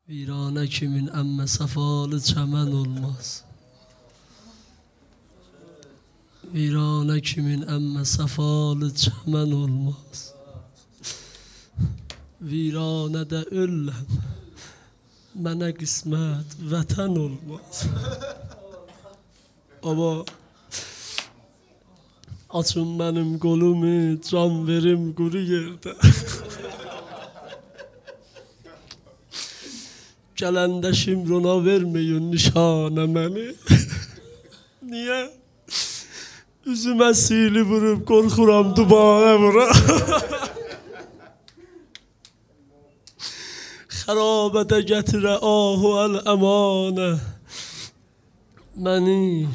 Virane kimin emme sefalı çemen olmaz. Virane kimin emme sefalı çemen olmaz. Virane de öllem mənə qismət vətən olmaz. Baba, açın mənim qolumu, can verim quru yerdə. Gələndə şimrona verməyin nişanə məni. Niyə? Üzümə sili vurub qorxuram dubara vura. Xərabədə gətirə ahu əl-əmanə məni.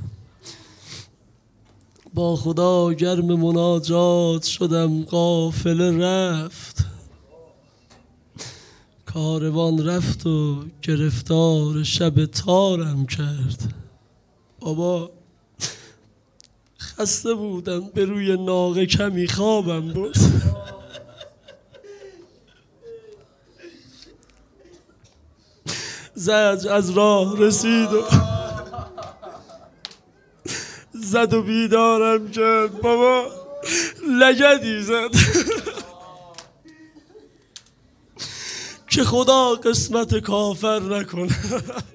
با خدا گرم مناجات شدم قافله رفت. کاروان رفت و گرفتار شب تارم کرد. بابا خسته بودم به روی ناقه کمی خوابم بود. زج از راه رسید و زد و بیدارم کرد. بابا لگدی زد که خدا قسمت کافر نکنه.